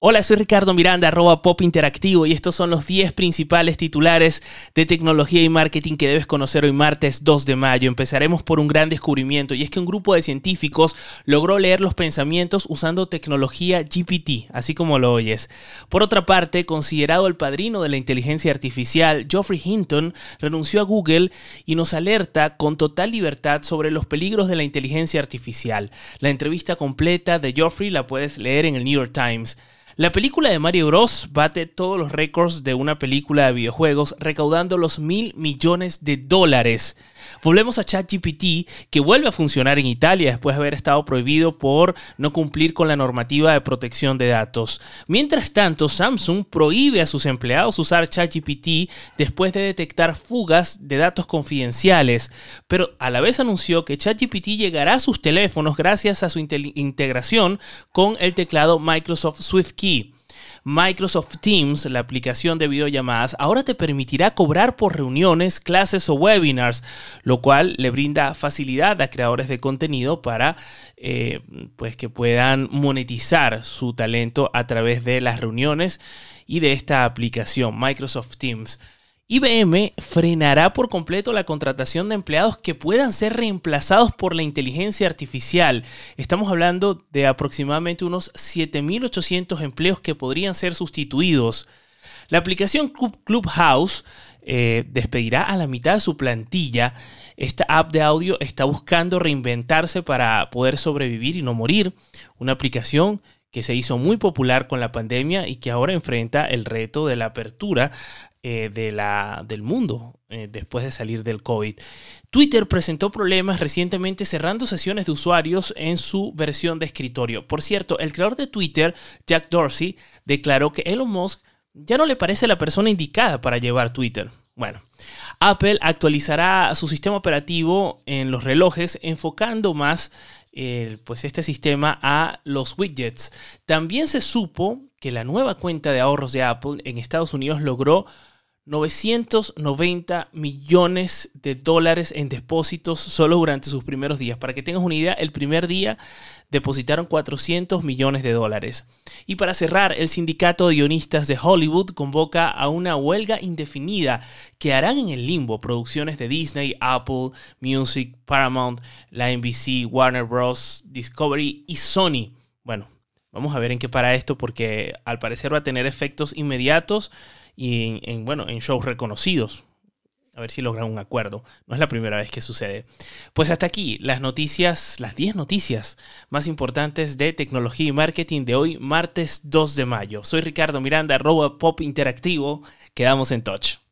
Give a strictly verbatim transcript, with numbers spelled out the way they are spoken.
Hola, soy Ricardo Miranda, arroba Pop Interactivo, y estos son los diez principales titulares de tecnología y marketing que debes conocer hoy martes dos de mayo. Empezaremos por un gran descubrimiento, y es que un grupo de científicos logró leer los pensamientos usando tecnología G P T, así como lo oyes. Por otra parte, considerado el padrino de la inteligencia artificial, Geoffrey Hinton renunció a Google y nos alerta con total libertad sobre los peligros de la inteligencia artificial. La entrevista completa de Geoffrey la puedes leer en el New York Times. La película de Mario Bros bate todos los récords de una película de videojuegos, recaudando los mil millones de dólares. Volvemos a ChatGPT, que vuelve a funcionar en Italia después de haber estado prohibido por no cumplir con la normativa de protección de datos. Mientras tanto, Samsung prohíbe a sus empleados usar ChatGPT después de detectar fugas de datos confidenciales, pero a la vez anunció que ChatGPT llegará a sus teléfonos gracias a su integración con el teclado Microsoft SwiftKey. Microsoft Teams, la aplicación de videollamadas, ahora te permitirá cobrar por reuniones, clases o webinars, lo cual le brinda facilidad a creadores de contenido para eh, pues que puedan monetizar su talento a través de las reuniones y de esta aplicación, Microsoft Teams. I B M frenará por completo la contratación de empleados que puedan ser reemplazados por la inteligencia artificial. Estamos hablando de aproximadamente unos siete mil ochocientos empleos que podrían ser sustituidos. La aplicación Clubhouse eh, despedirá a la mitad de su plantilla. Esta app de audio está buscando reinventarse para poder sobrevivir y no morir. Una aplicación que se hizo muy popular con la pandemia y que ahora enfrenta el reto de la apertura eh, de la, del mundo eh, después de salir del COVID. Twitter presentó problemas recientemente cerrando sesiones de usuarios en su versión de escritorio. Por cierto, el creador de Twitter, Jack Dorsey, declaró que Elon Musk ya no le parece la persona indicada para llevar Twitter. Bueno, Apple actualizará su sistema operativo en los relojes, enfocando más eh, pues este sistema a los widgets. También se supo que la nueva cuenta de ahorros de Apple en Estados Unidos logró novecientos noventa millones de dólares en depósitos solo durante sus primeros días. Para que tengas una idea, el primer día depositaron cuatrocientos millones de dólares. Y para cerrar, el sindicato de guionistas de Hollywood convoca a una huelga indefinida que harán en el limbo producciones de Disney, Apple Music, Paramount, la N B C, Warner Bros., Discovery y Sony. Bueno, vamos a ver en qué para esto, porque al parecer va a tener efectos inmediatos y en, en, bueno, en shows reconocidos. A ver si logran un acuerdo. No es la primera vez que sucede. Pues hasta aquí las noticias, las diez noticias más importantes de tecnología y marketing de hoy, martes dos de mayo. Soy Ricardo Miranda, arroba Pop Interactivo. Quedamos en touch.